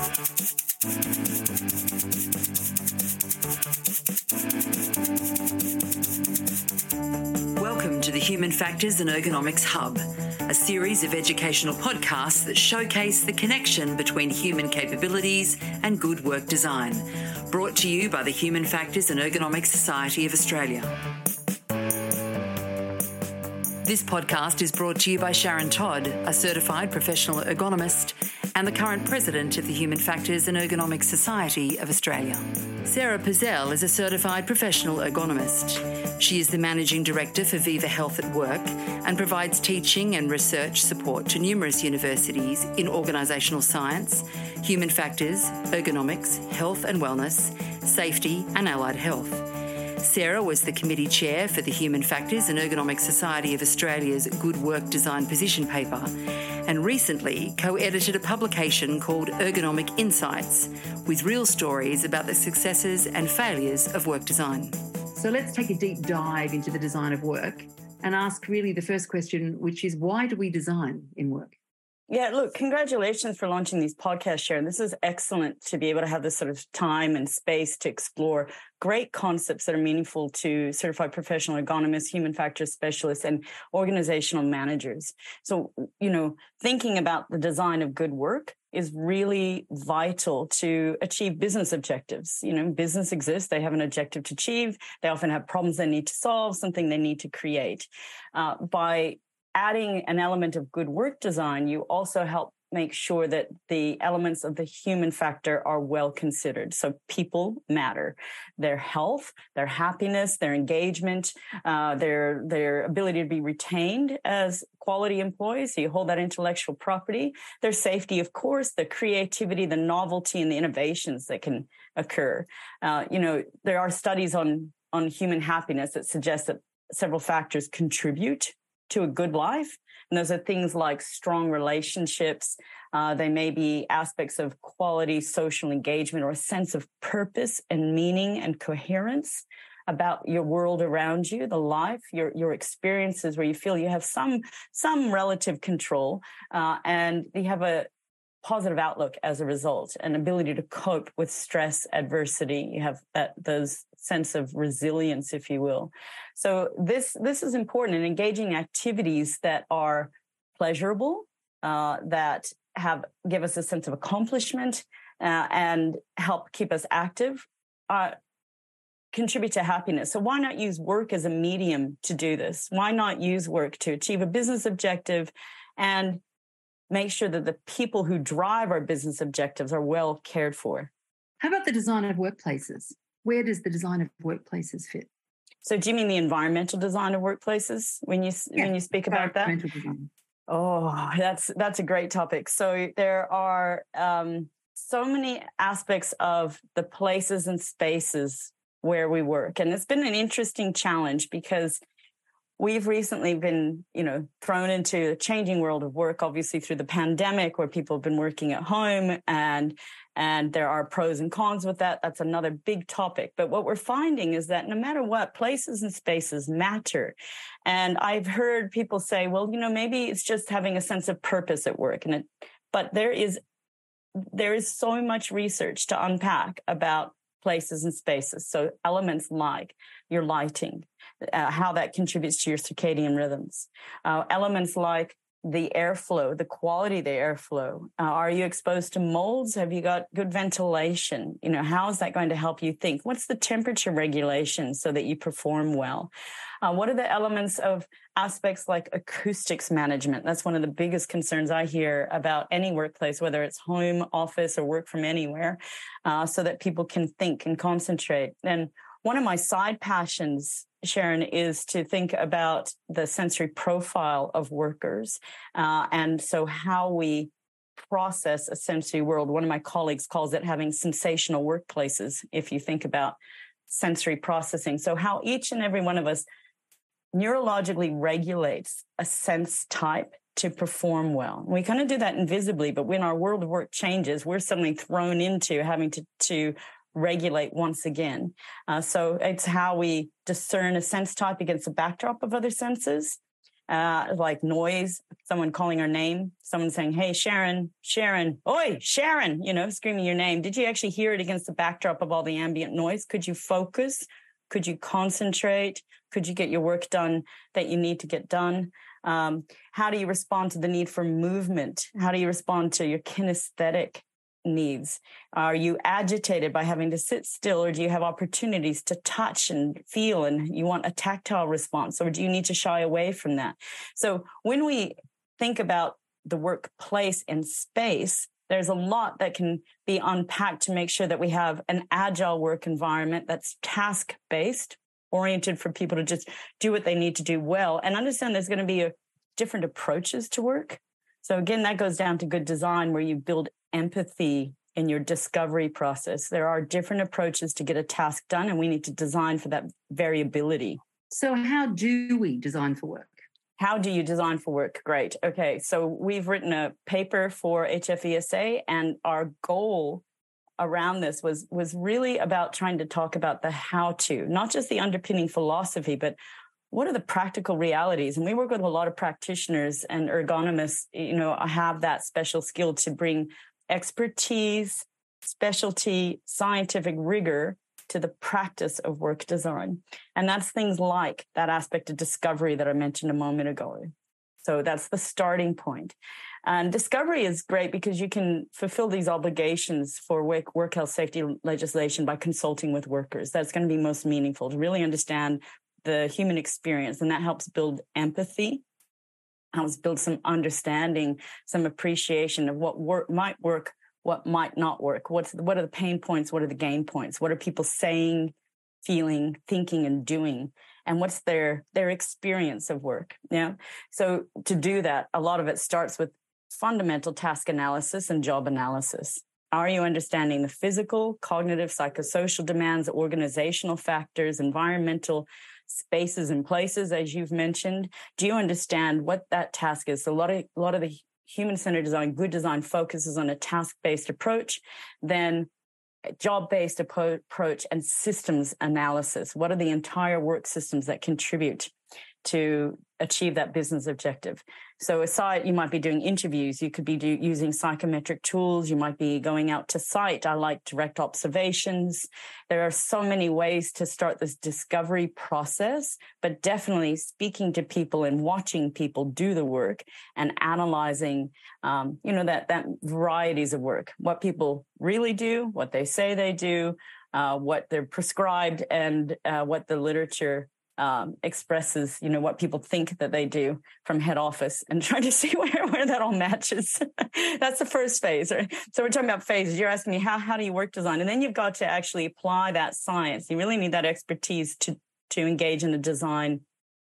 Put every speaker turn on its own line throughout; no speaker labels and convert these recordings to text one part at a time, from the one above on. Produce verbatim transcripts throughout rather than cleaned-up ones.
Welcome to the Human Factors and Ergonomics Hub, a series of educational podcasts that showcase the connection between human capabilities and good work design, brought to you by the Human Factors and Ergonomics Society of Australia. This podcast is brought to you by Sharon Todd, a certified professional ergonomist and the current president of the Human Factors and Ergonomics Society of Australia. Sarah Pazell is a certified professional ergonomist. She is the managing director for Viva Health at Work and provides teaching and research support to numerous universities in organisational science, human factors, ergonomics, health and wellness, safety and allied health. Sarah was the committee chair for the Human Factors and Ergonomics Society of Australia's Good Work Design position paper and recently co-edited a publication called Ergonomic Insights with real stories about the successes and failures of work design. So let's take a deep dive into the design of work and ask really the first question, which is why do we design in work?
Yeah, look, congratulations for launching these podcasts, Sharon. This is excellent to be able to have this sort of time and space to explore great concepts that are meaningful to certified professional ergonomists, human factors specialists, and organizational managers. So, you know, thinking about the design of good work is really vital to achieve business objectives. You know, business exists, they have an objective to achieve, they often have problems they need to solve, something they need to create. Uh, by adding an element of good work design, you also help make sure that the elements of the human factor are well considered. So people matter. Their health, their happiness, their engagement, uh, their, their ability to be retained as quality employees. So you hold that intellectual property. Their safety, of course, the creativity, the novelty, and the innovations that can occur. Uh, you know, there are studies on, on human happiness that suggest that several factors contribute to a good life. And those are things like strong relationships. Uh, they may be aspects of quality social engagement or a sense of purpose and meaning and coherence about your world around you, the life, your, your experiences where you feel you have some, some relative control uh, and you have a positive outlook as a result, an ability to cope with stress, adversity. You have that those sense of resilience, if you will. So this this is important in engaging activities that are pleasurable, uh, that have give us a sense of accomplishment uh, and help keep us active, uh, contribute to happiness. So why not use work as a medium to do this? Why not use work to achieve a business objective and make sure that the people who drive our business objectives are well cared for?
How about the design of workplaces? Where does the design of workplaces fit?
So do you mean the environmental design of workplaces when you yeah, when you speak about that?
Design.
Oh, that's that's a great topic. So there are um, so many aspects of the places and spaces where we work. And it's been an interesting challenge because we've recently been, you know, thrown into a changing world of work, obviously through the pandemic where people have been working at home and, and there are pros and cons with that. That's another big topic. But what we're finding is that no matter what, places and spaces matter. And I've heard people say, well, you know, maybe it's just having a sense of purpose at work. And it, but there is, there is so much research to unpack about places and spaces. So elements like your lighting, uh, how that contributes to your circadian rhythms. Uh, elements like the airflow, the quality of the airflow. Uh, are you exposed to molds? Have you got good ventilation? You know, how is that going to help you think? What's the temperature regulation so that you perform well? Uh, what are the elements of aspects like acoustics management? That's one of the biggest concerns I hear about any workplace, whether it's home, office, or work from anywhere, uh, so that people can think and concentrate. And one of my side passions, Sharon, is to think about the sensory profile of workers. Uh, and so how we process a sensory world. One of my colleagues calls it having sensational workplaces, if you think about sensory processing. So how each and every one of us neurologically regulates a sense type to perform well. We kind of do that invisibly, but when our world of work changes, we're suddenly thrown into having to, to regulate once again. Uh, so it's how we discern a sense type against the backdrop of other senses. uh, like noise, someone calling our name, someone saying, hey, Sharon, Sharon, oi, Sharon, you know, screaming your name. Did you actually hear it against the backdrop of all the ambient noise? Could you focus? Could you concentrate? Could you get your work done that you need to get done? Um, how do you respond to the need for movement? How do you respond to your kinesthetic needs? Are you agitated by having to sit still, or do you have opportunities to touch and feel and you want a tactile response, or do you need to shy away from that? So when we think about the workplace and space, there's a lot that can be unpacked to make sure that we have an agile work environment that's task-based, oriented for people to just do what they need to do well, and understand there's going to be a, different approaches to work. So again, that goes down to good design, where you build empathy in your discovery process. There are different approaches to get a task done, and we need to design for that variability.
So how do we design for work?
How do you design for work? Great. Okay, so we've written a paper for H F E S A, and our goal around this was, was really about trying to talk about the how-to, not just the underpinning philosophy, but what are the practical realities? And we work with a lot of practitioners and ergonomists, you know, have that special skill to bring expertise, specialty, scientific rigor to the practice of work design. And that's things like that aspect of discovery that I mentioned a moment ago. So that's the starting point. And discovery is great because you can fulfill these obligations for work, work health safety legislation by consulting with workers. That's going to be most meaningful to really understand the human experience. And that helps build empathy, helps build some understanding, some appreciation of what work might work, what might not work. What's, what are the pain points? What are the gain points? What are people saying, feeling, thinking, and doing? And what's their, their experience of work? Yeah. So to do that, a lot of it starts with fundamental task analysis and job analysis. Are you understanding the physical, cognitive, psychosocial demands, organizational factors, environmental spaces and places, as you've mentioned? Do you understand what that task is? So a lot of, a lot of the human-centered design, good design focuses on a task-based approach, then job-based approach and systems analysis. What are the entire work systems that contribute to achieve that business objective? So aside, you might be doing interviews, you could be do, using psychometric tools, you might be going out to site. I like direct observations. There are so many ways to start this discovery process, but definitely speaking to people and watching people do the work and analyzing, um, you know, that, that varieties of work, what people really do, what they say they do, uh, what they're prescribed, and uh, what the literature Um, expresses, you know, what people think that they do from head office, and trying to see where, where that all matches. That's the first phase. Right? So we're talking about phases. You're asking me, how, how do you work design? And then you've got to actually apply that science. You really need that expertise to, to engage in the design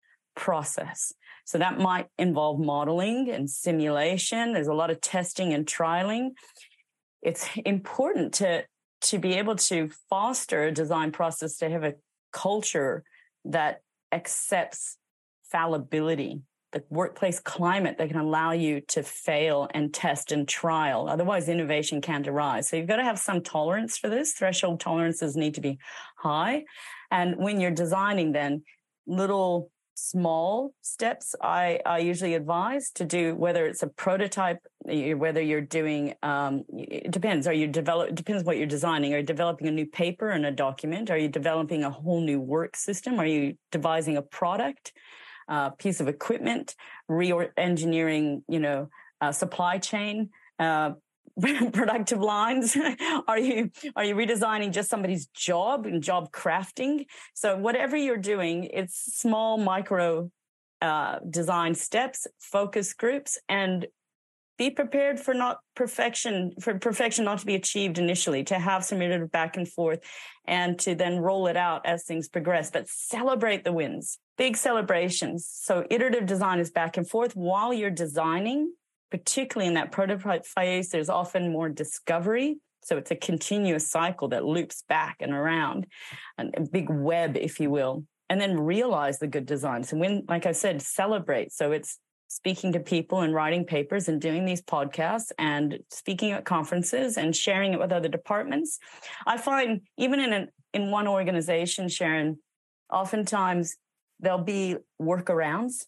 process. So that might involve modeling and simulation. There's a lot of testing and trialing. It's important to, to be able to foster a design process, to have a culture that accepts fallibility, the workplace climate that can allow you to fail and test and trial. Otherwise, innovation can't arise. So you've got to have some tolerance for this. Threshold tolerances need to be high. And when you're designing, then little small steps I, I usually advise to do, whether it's a prototype, whether you're doing, um, it depends. Are you develop? It depends what you're designing. Are you developing a new paper and a document? Are you developing a whole new work system? Are you devising a product, uh, piece of equipment, re-engineering, you know, uh, supply chain, uh, productive lines? Are you are you redesigning just somebody's job and job crafting? So whatever you're doing, it's small micro uh, design steps, focus groups, and be prepared for not perfection, for perfection not to be achieved initially, to have some iterative back and forth, and to then roll it out as things progress. But celebrate the wins, big celebrations. So iterative design is back and forth while you're designing. Particularly in that prototype phase, there's often more discovery. So it's a continuous cycle that loops back and around, a big web, if you will, and then realize the good design. So when, like I said, celebrate. So it's speaking to people and writing papers and doing these podcasts and speaking at conferences and sharing it with other departments. I find even in, an, in one organization, Sharon, oftentimes there'll be workarounds.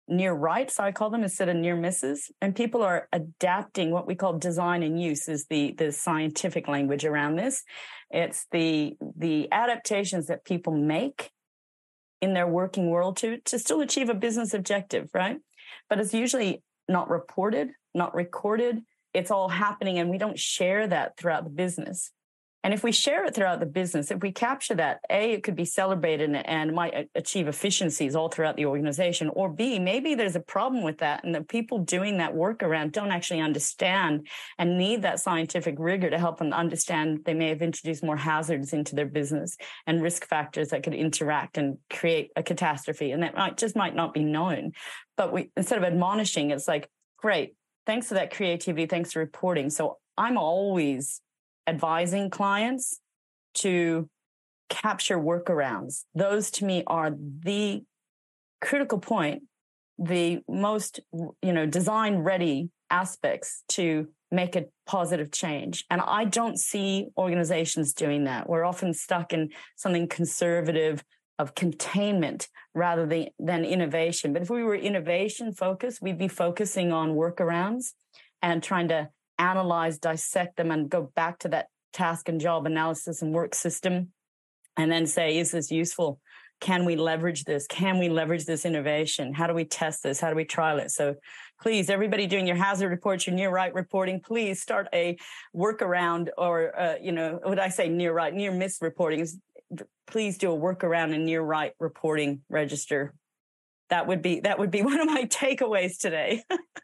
near right, so I call them, instead of near misses. And people are adapting what we call design and use is the, the scientific language around this. It's the, the adaptations that people make in their working world to, to still achieve a business objective, right? But it's usually not reported, not recorded. It's all happening, and we don't share that throughout the business. And if we share it throughout the business, if we capture that, A, it could be celebrated and might achieve efficiencies all throughout the organization. Or B, maybe there's a problem with that, and the people doing that workaround don't actually understand and need that scientific rigor to help them understand they may have introduced more hazards into their business and risk factors that could interact and create a catastrophe. And that might just might not be known. But we, instead of admonishing, it's like, great, thanks for that creativity, thanks for reporting. So I'm always advising clients to capture workarounds. Those to me are the critical point, the most, you know, design ready aspects to make a positive change. And I don't see organizations doing that. We're often stuck in something conservative of containment rather than, than innovation. But if we were innovation focused, we'd be focusing on workarounds and trying to analyze, dissect them, and go back to that task and job analysis and work system, and then say, is this useful? Can we leverage this? Can we leverage this innovation? How do we test this? How do we trial it? So please, everybody doing your hazard reports, your near right reporting, please start a workaround, or, uh, you know, what I say near right, near miss reporting is, please do a workaround and near right reporting register. That would be, that would be one of my takeaways today.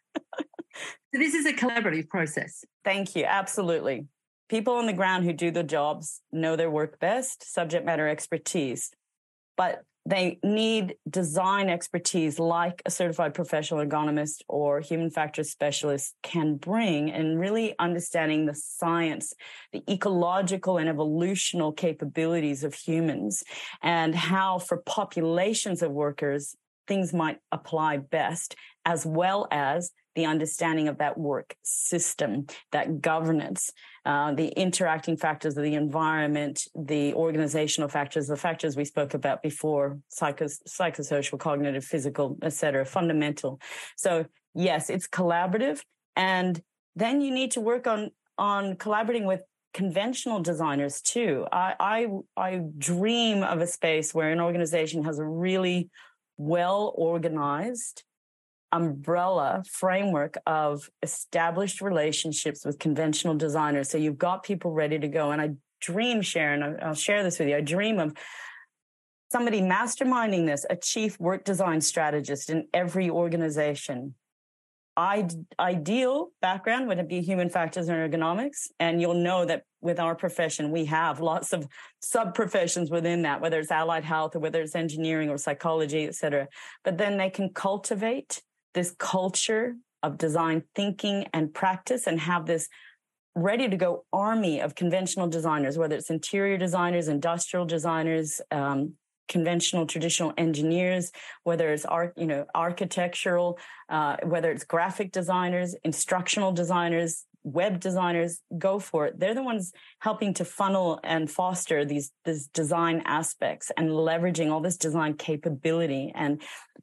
So this is a collaborative process.
Thank you. Absolutely. People on the ground who do the jobs know their work best, subject matter expertise, but they need design expertise like a certified professional ergonomist or human factors specialist can bring, and really understanding the science, the ecological and evolutional capabilities of humans, and how for populations of workers, things might apply best, as well as the understanding of that work system, that governance, uh, the interacting factors of the environment, the organizational factors, the factors we spoke about before, psychos- psychosocial, cognitive, physical, et cetera, fundamental. So yes, it's collaborative. And then you need to work on, on collaborating with conventional designers too. I, I, I dream of a space where an organization has a really well-organized umbrella framework of established relationships with conventional designers. So you've got people ready to go. And I dream, Sharon, I'll share this with you. I dream of somebody masterminding this, a chief work design strategist in every organization. I, ideal background would be human factors and ergonomics. And you'll know that with our profession, we have lots of sub-professions within that, whether it's allied health or whether it's engineering or psychology, et cetera. But then they can cultivate this culture of design thinking and practice and have this ready to go army of conventional designers, whether it's interior designers, industrial designers, um, conventional traditional engineers, whether it's art, you know, architectural, uh, whether it's graphic designers, instructional designers, web designers, go for it. They're the ones helping to funnel and foster these, these design aspects and leveraging all this design capability and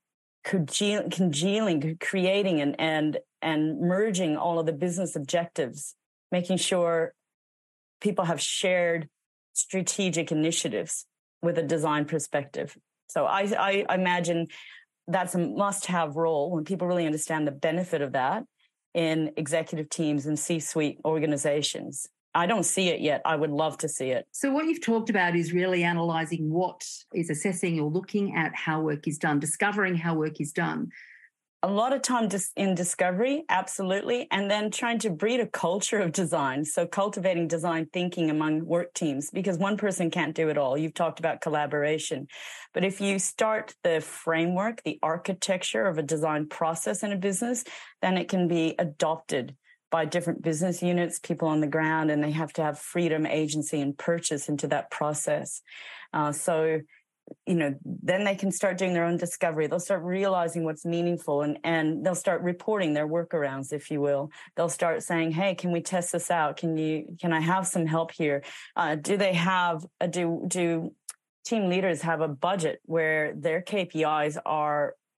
congealing, creating and, and, and merging all of the business objectives, making sure people have shared strategic initiatives with a design perspective. So I, I imagine that's a must-have role when people really understand the benefit of that in executive teams and C-suite organizations. I don't see it yet. I would love to see it.
So what you've talked about is really analysing what is assessing or looking at how work is done, discovering how work is done.
A lot of time in discovery, absolutely, and then trying to breed a culture of design. So cultivating design thinking among work teams, because one person can't do it all. You've talked about collaboration. But if you start the framework, the architecture of a design process in a business, then it can be adopted by different business units, people on the ground, and they have to have freedom, agency, and purchase into that process. Uh, so, you know, then they can start doing their own discovery. They'll start realizing what's meaningful, and, and they'll start reporting their workarounds, if you will. They'll start saying, hey, can we test this out? Can you, can I have some help here? Uh, do they have, a, do, do team leaders have a budget where their K P Is are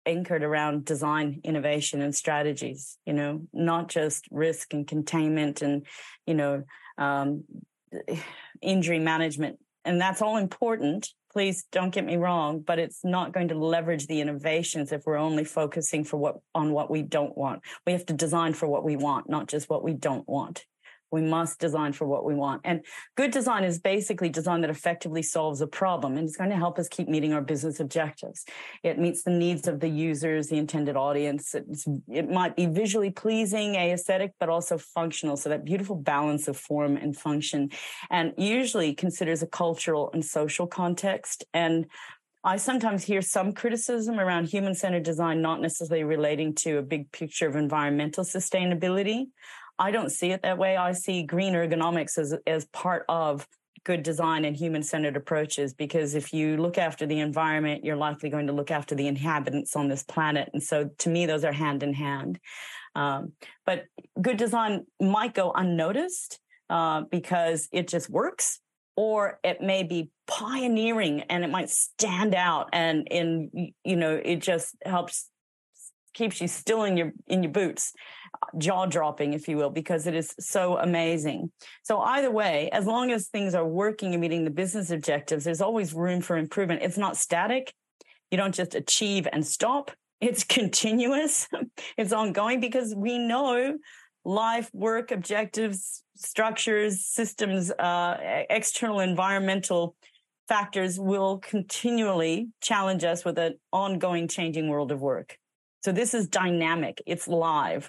anchored around design, innovation, and strategies, you know, not just risk and containment and, you know, um, injury management. And that's all important. Please don't get me wrong, but it's not going to leverage the innovations if we're only focusing for what on what we don't want. We have to design for what we want, not just what we don't want. We must design for what we want. And good design is basically design that effectively solves a problem, and it's going to help us keep meeting our business objectives. It meets the needs of the users, the intended audience. It's, it might be visually pleasing, aesthetic, but also functional. So that beautiful balance of form and function, and usually considers a cultural and social context. And I sometimes hear some criticism around human-centered design not necessarily relating to a big picture of environmental sustainability. I don't see it that way. I see green ergonomics as, as part of good design and human-centered approaches, because if you look after the environment, you're likely going to look after the inhabitants on this planet. And so to me, those are hand in hand. Um, but good design might go unnoticed uh, because it just works, or it may be pioneering and it might stand out, and, and you know, it just helps keeps you still in your in your boots, jaw-dropping, if you will, because it is so amazing. So either way, as long as things are working and meeting the business objectives, there's always room for improvement. It's not static. You don't just achieve and stop. It's continuous. It's ongoing, because we know life, work, objectives, structures, systems, uh, external environmental factors will continually challenge us with an ongoing changing world of work. So this is dynamic. It's live.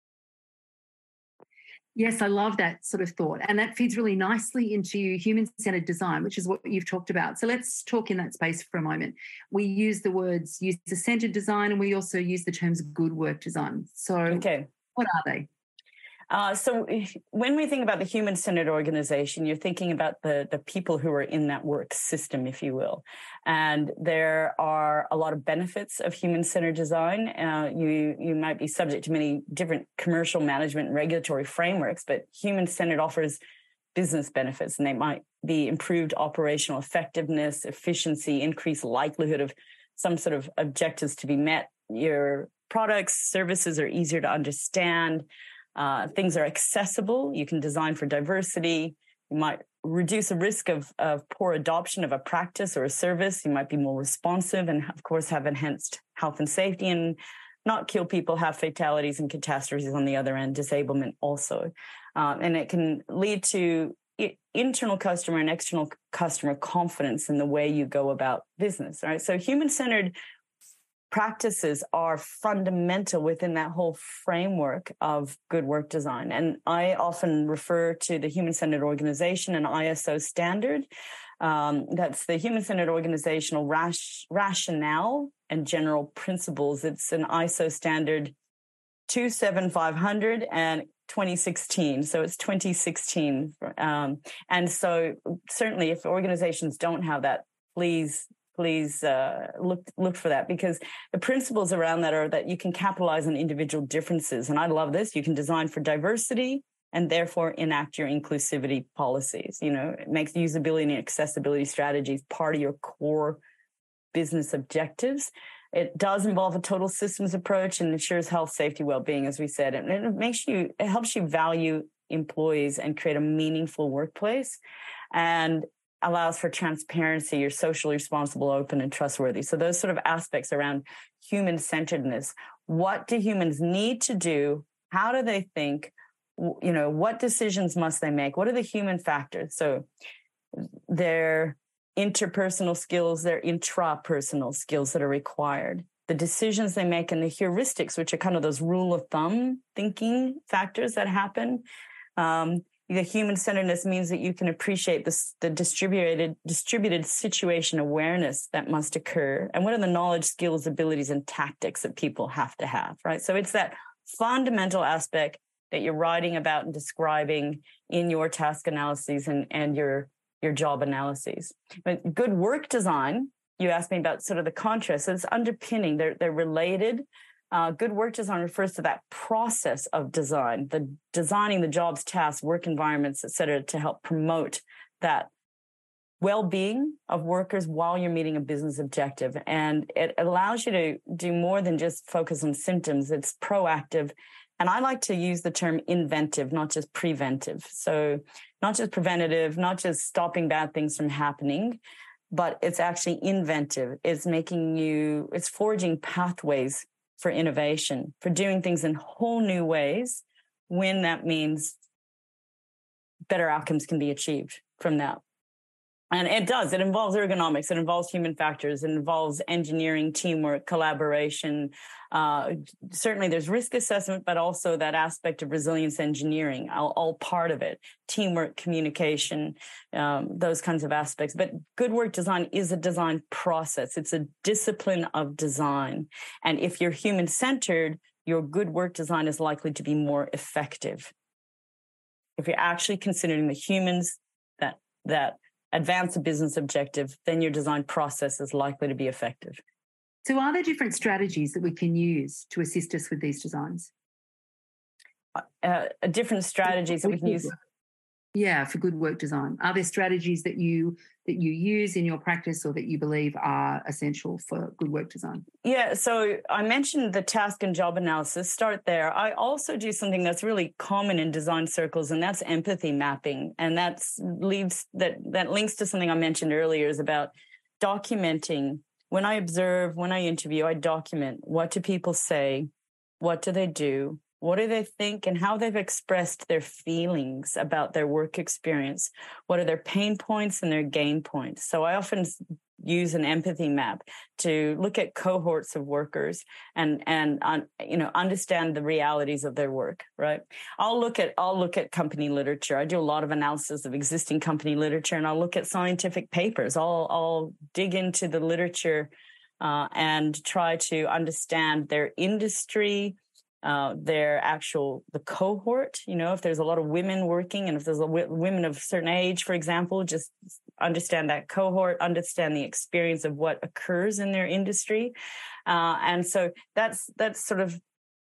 Yes, I love that sort of thought. And that feeds really nicely into human-centered design, which is what you've talked about. So let's talk in that space for a moment. We use the words user-centered design, and we also use the terms good work design. So okay. What are they?
Uh, so when we think about the human-centered organization, you're thinking about the, the people who are in that work system, if you will. And there are a lot of benefits of human-centered design. Uh, you, you might be subject to many different commercial management and regulatory frameworks, but human-centered offers business benefits, and they might be improved operational effectiveness, efficiency, increased likelihood of some sort of objectives to be met. Your products, services are easier to understand. Uh, things are accessible. You can design for diversity. You might reduce the risk of, of poor adoption of a practice or a service. You might be more responsive and, of course, have enhanced health and safety, and not kill people, have fatalities and catastrophes on the other end, disablement also. Um, and it can lead to internal customer and external customer confidence in the way you go about business, right? So human-centered practices are fundamental within that whole framework of good work design. And I often refer to the human-centered organization, an I S O standard. Um, that's the human-centered organizational rash, rationale and general principles. It's an I S O standard two seven five hundred and twenty sixteen. So it's twenty sixteen. Um, and so certainly if organizations don't have that, please Please uh, look look for that, because the principles around that are that you can capitalize on individual differences. And I love this. You can design for diversity and therefore enact your inclusivity policies. You know, it makes usability and accessibility strategies part of your core business objectives. It does involve a total systems approach and ensures health, safety, well-being, as we said. And it makes you, it helps you value employees and create a meaningful workplace, and allows for transparency. You're socially responsible, open, and trustworthy. So those sort of aspects around human-centeredness. What do humans need to do? How do they think? You know, what decisions must they make? What are the human factors? So their interpersonal skills, their intrapersonal skills that are required, the decisions they make, and the heuristics, which are kind of those rule of thumb thinking factors that happen. Um, The human-centeredness means that you can appreciate this, the distributed distributed situation awareness that must occur, and what are the knowledge, skills, abilities, and tactics that people have to have, right? So it's that fundamental aspect that you're writing about and describing in your task analyses and, and your, your job analyses. But good work design, you asked me about sort of the contrast. So it's underpinning, they're, they're related. Uh, good work design refers to that process of design, the designing the jobs, tasks, work environments, et cetera, to help promote that well-being of workers while you're meeting a business objective. And it allows you to do more than just focus on symptoms. It's proactive. And I like to use the term inventive, not just preventive. So not just preventative, not just stopping bad things from happening, but it's actually inventive. It's making you, it's forging pathways for innovation, for doing things in whole new ways, when that means better outcomes can be achieved from that. And it does. It involves ergonomics. It involves human factors. It involves engineering, teamwork, collaboration. Uh, certainly there's risk assessment, but also that aspect of resilience engineering, all, all part of it. Teamwork, communication, um, those kinds of aspects. But good work design is a design process. It's a discipline of design. And if you're human-centered, your good work design is likely to be more effective. If you're actually considering the humans that that advance a business objective, then your design process is likely to be effective.
So are there different strategies that we can use to assist us with these designs?
Uh, different strategies that we can use.
Yeah, for good work design. Are there strategies that you that you use in your practice or that you believe are essential for good work design?
Yeah, so I mentioned the task and job analysis. Start there. I also do something that's really common in design circles, and that's empathy mapping. And that's leads that that links to something I mentioned earlier, is about documenting. When I observe, when I interview, I document. What do people say? What do they do? What do they think, and how they've expressed their feelings about their work experience? What are their pain points and their gain points? So I often use an empathy map to look at cohorts of workers and and uh, you know understand the realities of their work. Right? I'll look at I'll look at company literature. I do a lot of analysis of existing company literature, and I'll look at scientific papers. I'll I'll dig into the literature uh, and try to understand their industry. Uh, their actual, the cohort, you know, if there's a lot of women working and if there's a w- women of a certain age, for example, just understand that cohort, understand the experience of what occurs in their industry. Uh, and so that's, that's sort of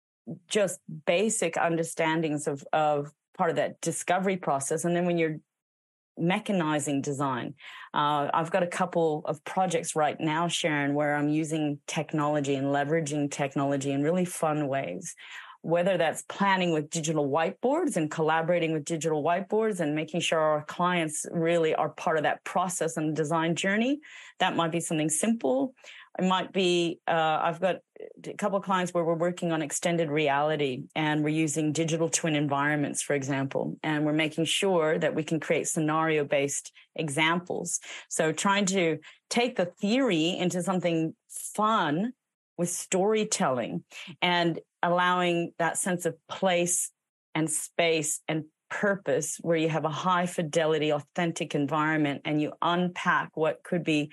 just basic understandings of, of part of that discovery process. And then when you're mechanizing design. Uh, I've got a couple of projects right now, Sharon, where I'm using technology and leveraging technology in really fun ways, whether that's planning with digital whiteboards and collaborating with digital whiteboards and making sure our clients really are part of that process and design journey. That might be something simple. It might be, uh, I've got a couple of clients where we're working on extended reality and we're using digital twin environments, for example, and we're making sure that we can create scenario-based examples. So trying to take the theory into something fun with storytelling and allowing that sense of place and space and purpose where you have a high fidelity, authentic environment and you unpack what could be,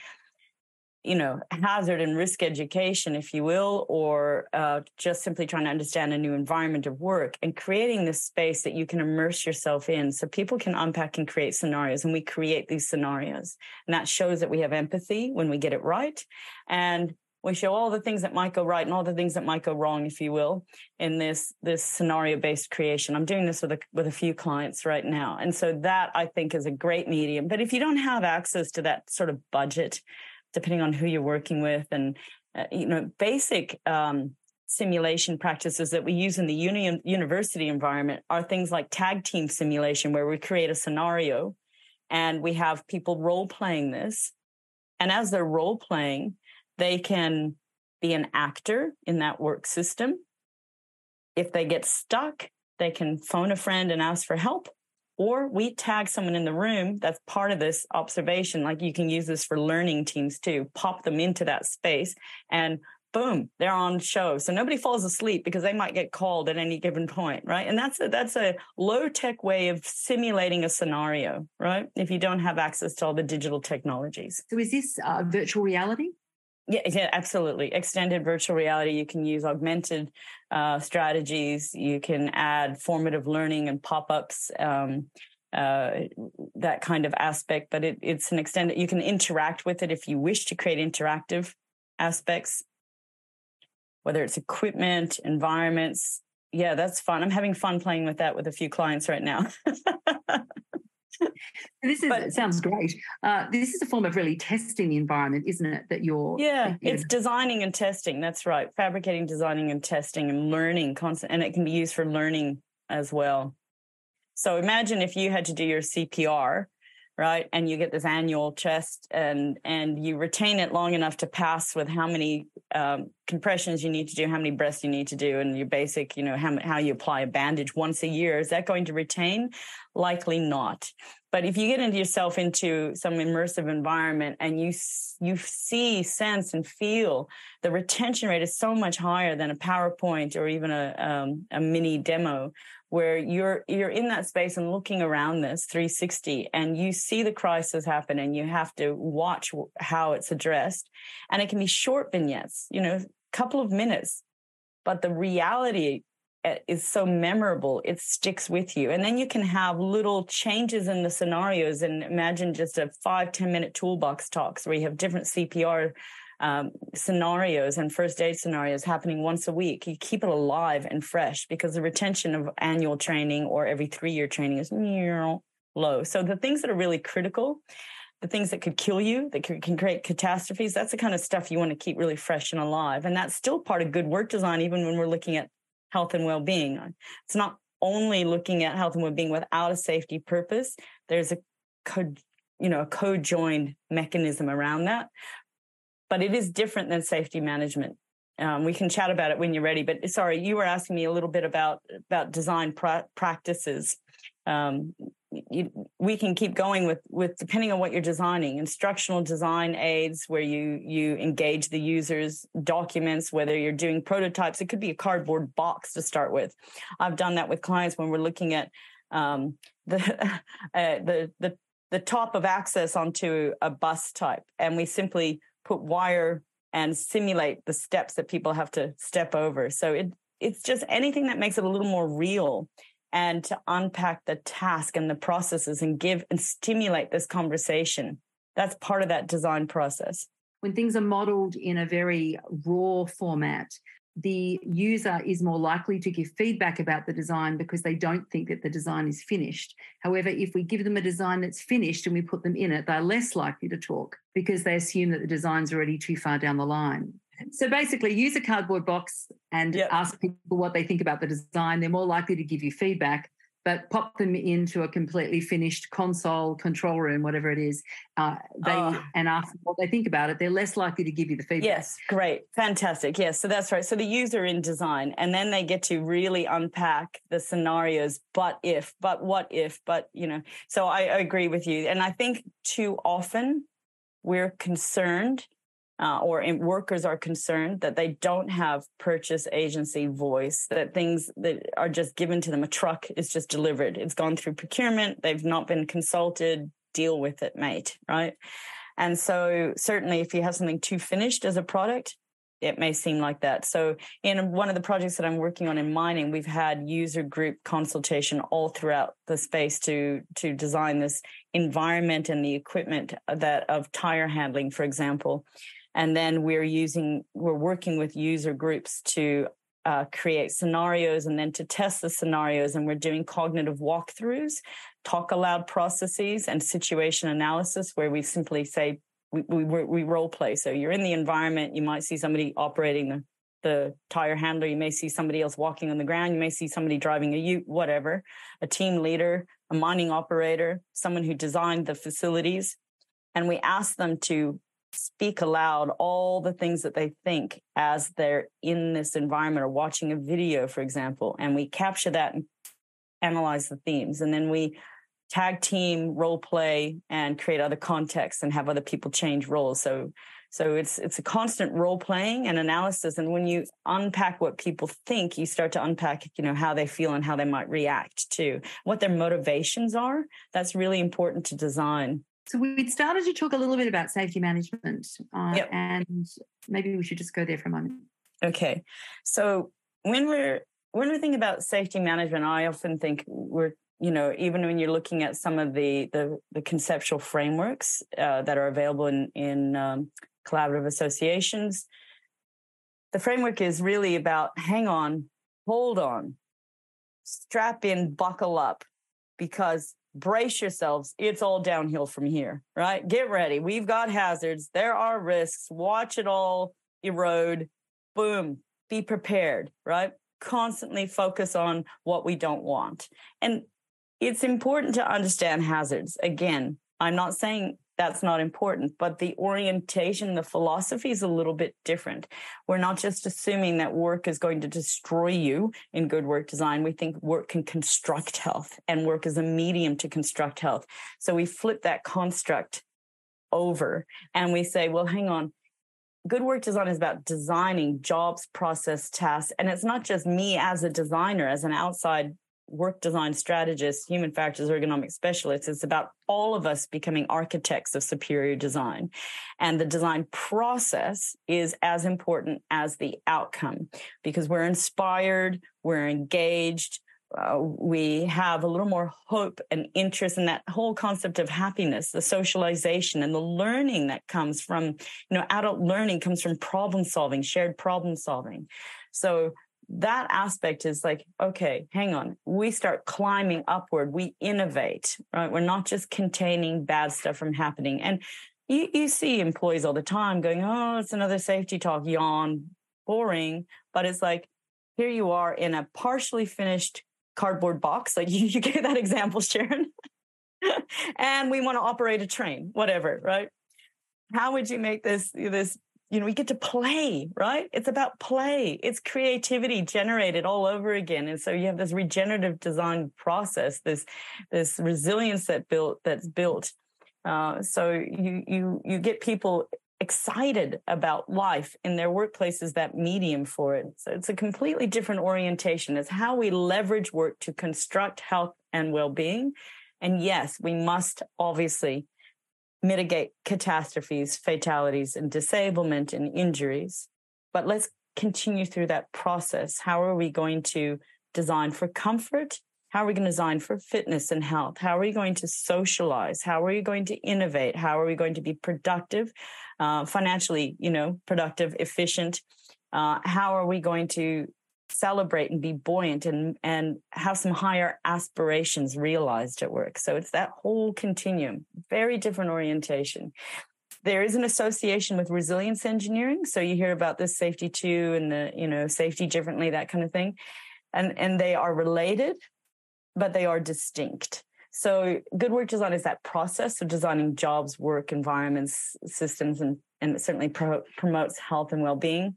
you know, hazard and risk education, if you will, or uh, just simply trying to understand a new environment of work and creating this space that you can immerse yourself in so people can unpack and create scenarios. And we create these scenarios. And that shows that we have empathy when we get it right. And we show all the things that might go right and all the things that might go wrong, if you will, in this, this scenario-based creation. I'm doing this with a, with a few clients right now. And so that, I think, is a great medium. But if you don't have access to that sort of budget, depending on who you're working with, and uh, you know, basic um, simulation practices that we use in the uni- university environment are things like tag team simulation, where we create a scenario and we have people role-playing this. And as they're role-playing, they can be an actor in that work system. If they get stuck, they can phone a friend and ask for help. Or we tag someone in the room that's part of this observation. Like, you can use this for learning teams too. Pop them into that space and boom, they're on show. So nobody falls asleep because they might get called at any given point, right? And that's a, that's a low-tech way of simulating a scenario, right? If you don't have access to all the digital technologies.
So is this uh, virtual reality?
Yeah, yeah, absolutely. Extended virtual reality. You can use augmented uh, strategies. You can add formative learning and pop-ups, um, uh, that kind of aspect. But it, it's an extended. You can interact with it if you wish to create interactive aspects, whether it's equipment, environments. Yeah, that's fun. I'm having fun playing with that with a few clients right now.
This is
But-
it sounds great. Uh, this is a form of really testing the environment, isn't it? That you're
Yeah,
you're-
it's designing and testing. That's right. Fabricating, designing, and testing and learning constant, and it can be used for learning as well. So imagine if you had to do your C P R, right? And you get this annual chest and and you retain it long enough to pass with how many um, compressions you need to do, how many breaths you need to do, and your basic, you know, how, how you apply a bandage once a year. Is that going to retain? Likely not. But if you get into yourself into some immersive environment and you you see, sense, and feel, the retention rate is so much higher than a PowerPoint or even a um, a mini demo, where you're you're in that space and looking around this three sixty, and you see the crisis happen, and you have to watch how it's addressed. And it can be short vignettes, you know, a couple of minutes, but the reality is so memorable, it sticks with you. And then you can have little changes in the scenarios, and imagine just a five, ten minute toolbox talks where you have different C P R um, scenarios and first aid scenarios happening once a week. You keep it alive and fresh because the retention of annual training or every three year training is low. So the things that are really critical, the things that could kill you, that can, can create catastrophes, that's the kind of stuff you want to keep really fresh and alive. And that's still part of good work design, even when we're looking at health and well-being. It's not only looking at health and well-being without a safety purpose. There's a co- you know, a co-joined mechanism around that, but it is different than safety management. Um, we can chat about it when you're ready. But sorry, you were asking me a little bit about about design pra- practices. Um, you, we can keep going with with depending on what you're designing. Instructional design aids where you you engage the users, documents, whether you're doing prototypes. It could be a cardboard box to start with. I've done that with clients when we're looking at um, the uh, the the the top of access onto a bus type, and we simply put wire and simulate the steps that people have to step over. So it it's just anything that makes it a little more real, and to unpack the task and the processes and give and stimulate this conversation. That's part of that design process.
When things are modeled in a very raw format, the user is more likely to give feedback about the design because they don't think that the design is finished. However, if we give them a design that's finished and we put them in it, they're less likely to talk because they assume that the design's already too far down the line. So basically, use a cardboard box and
yep.
ask people what they think about the design. They're more likely to give you feedback, but pop them into a completely finished console, control room, whatever it is, uh, they oh. and ask them what they think about it. They're less likely to give you the feedback.
Yes, great. Fantastic. Yes, so that's right. So the user in design, and then they get to really unpack the scenarios, but if, but what if, but, you know, so I, I agree with you. And I think too often we're concerned Uh, or in workers are concerned that they don't have purchase agency voice, that things that are just given to them, a truck is just delivered. It's gone through procurement. They've not been consulted. Deal with it, mate, right? And so certainly if you have something too finished as a product, it may seem like that. So in one of the projects that I'm working on in mining, we've had user group consultation all throughout the space to, to design this environment and the equipment that of tire handling, for example. And then we're using, we're working with user groups to uh, create scenarios and then to test the scenarios. And we're doing cognitive walkthroughs, talk aloud processes, and situation analysis, where we simply say, we, we, we role play. So you're in the environment, you might see somebody operating the, the tire handler, you may see somebody else walking on the ground, you may see somebody driving a ute, whatever, a team leader, a mining operator, someone who designed the facilities. And we ask them to speak aloud all the things that they think as they're in this environment or watching a video, for example, and we capture that and analyze the themes. And then we tag team, role play, and create other contexts and have other people change roles. So so it's it's a constant role playing and analysis. And when you unpack what people think, you start to unpack, you know, how they feel and how they might react to what their motivations are. That's really important to design.
So we started to talk a little bit about safety management, uh,
yep.
and maybe we should just go there for a moment.
Okay. So when we're when we think about safety management, I often think we're, you know, even when you're looking at some of the the, the conceptual frameworks uh, that are available in, in um, collaborative associations, the framework is really about hang on, hold on, strap in, buckle up, because brace yourselves. It's all downhill from here, right? Get ready. We've got hazards. There are risks. Watch it all erode. Boom. Be prepared, right? Constantly focus on what we don't want. And it's important to understand hazards. Again, I'm not saying that's not important, but the orientation, the philosophy is a little bit different. We're not just assuming that work is going to destroy you in good work design. We think work can construct health, and work is a medium to construct health. So we flip that construct over and we say, well, hang on. Good work design is about designing jobs, process, tasks. And it's not just me as a designer, as an outside work design strategist, human factors, ergonomic specialist. It's about all of us becoming architects of superior design. And the design process is as important as the outcome, because we're inspired, we're engaged, uh, we have a little more hope and interest in that whole concept of happiness, the socialization and the learning that comes from, you know, adult learning comes from problem solving, shared problem solving. So that aspect is like, okay, hang on. We start climbing upward. We innovate, right? We're not just containing bad stuff from happening. And you, you see employees all the time going, oh, it's another safety talk, yawn, boring. But it's like, here you are in a partially finished cardboard box. Like you, you gave that example, Sharon. And we want to operate a train, whatever, right? How would you make this, this, you know, we get to play, right? It's about play. It's creativity generated all over again. And so you have this regenerative design process, this, this resilience that built, that's built. Uh, so you, you, you get people excited about life in their workplaces, that medium for it. So it's a completely different orientation. It's how we leverage work to construct health and well-being. And yes, we must obviously mitigate catastrophes, fatalities, and disablement and injuries. But let's continue through that process. How are we going to design for comfort? How are we going to design for fitness and health? How are we going to socialize? How are we going to innovate? How are we going to be productive, uh, financially, you know, productive, efficient? Uh, how are we going to celebrate and be buoyant and, and have some higher aspirations realized at work? So it's that whole continuum, very different orientation. There is an association with resilience engineering. So you hear about this safety two and the, you know, safety differently, that kind of thing. And, and they are related, but they are distinct. So good work design is that process of designing jobs, work environments, systems, and, and it certainly pro- promotes health and well-being.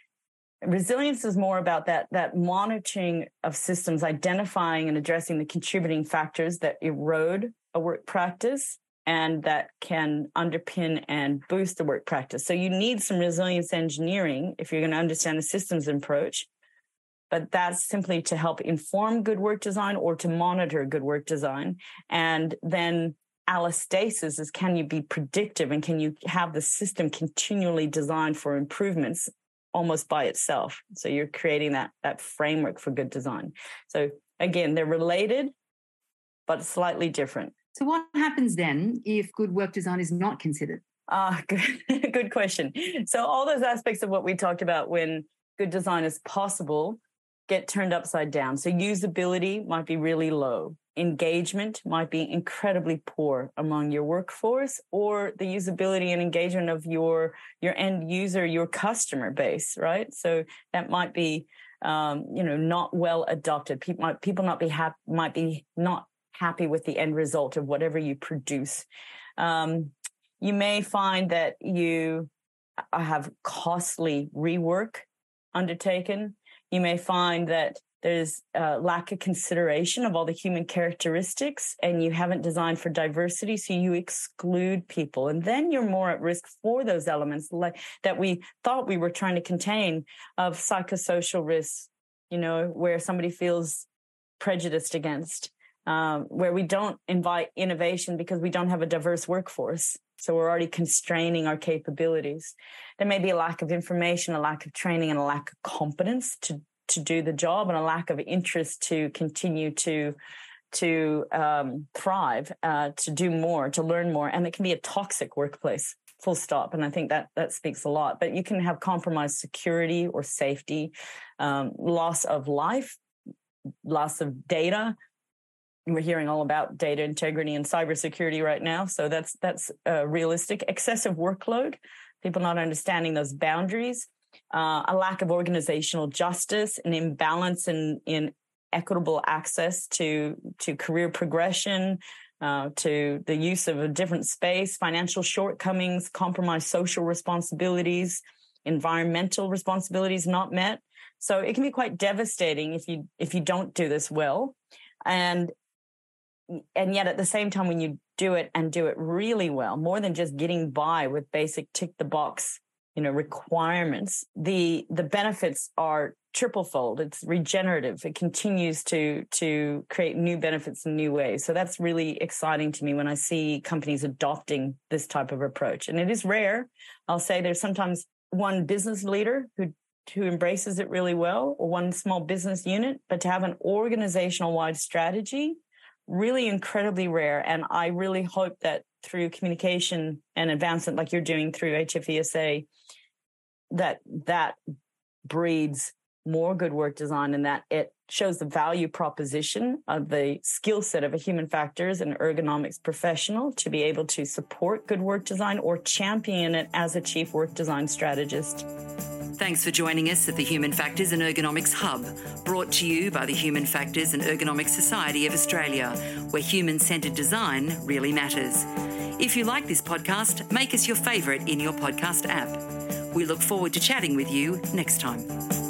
Resilience is more about that, that monitoring of systems, identifying and addressing the contributing factors that erode a work practice and that can underpin and boost the work practice. So you need some resilience engineering if you're going to understand the systems approach, but that's simply to help inform good work design or to monitor good work design. And then allostasis is, can you be predictive and can you have the system continually designed for improvements almost by itself? So you're creating that, that framework for good design. So again, they're related, but slightly different.
So what happens then if good work design is not considered?
Ah, good, good question. So all those aspects of what we talked about when good design is possible get turned upside down. So usability might be really low. Engagement might be incredibly poor among your workforce, or the usability and engagement of your, your end user, your customer base, right? So that might be, um, you know, not well adopted. People might, people not be happy, might be not happy with the end result of whatever you produce. Um, you may find that you have costly rework undertaken. You may find that there's a lack of consideration of all the human characteristics, and you haven't designed for diversity, so you exclude people. And then you're more at risk for those elements like that we thought we were trying to contain, of psychosocial risks, you know, where somebody feels prejudiced against, um, where we don't invite innovation because we don't have a diverse workforce. So we're already constraining our capabilities. There may be a lack of information, a lack of training, and a lack of competence to to do the job, and a lack of interest to continue to to um, thrive, uh, to do more, to learn more. And it can be a toxic workplace, full stop. And I think that that speaks a lot. But you can have compromised security or safety, um, loss of life, loss of data, we're hearing all about data integrity and cybersecurity right now. So that's that's uh, realistic. Excessive workload, people not understanding those boundaries, uh, a lack of organizational justice, an imbalance in, in equitable access to, to career progression, uh, to the use of a different space, financial shortcomings, compromised social responsibilities, environmental responsibilities not met. So it can be quite devastating if you if you don't do this well. And and yet at the same time, when you do it and do it really well, more than just getting by with basic tick the box, you know, requirements, the the benefits are triple-fold. It's regenerative. It continues to to create new benefits in new ways. So that's really exciting to me when I see companies adopting this type of approach. And it is rare. I'll say there's sometimes one business leader who who embraces it really well, or one small business unit, but to have an organizational-wide strategy, really incredibly rare. And I really hope that through communication and advancement like you're doing through H F E S A, that that breeds more good work design, and that it shows the value proposition of the skill set of a human factors and ergonomics professional to be able to support good work design or champion it as a chief work design strategist.
Thanks for joining us at the Human Factors and Ergonomics Hub, brought to you by the Human Factors and Ergonomics Society of Australia, where human-centred design really matters. If you like this podcast, make us your favourite in your podcast app. We look forward to chatting with you next time.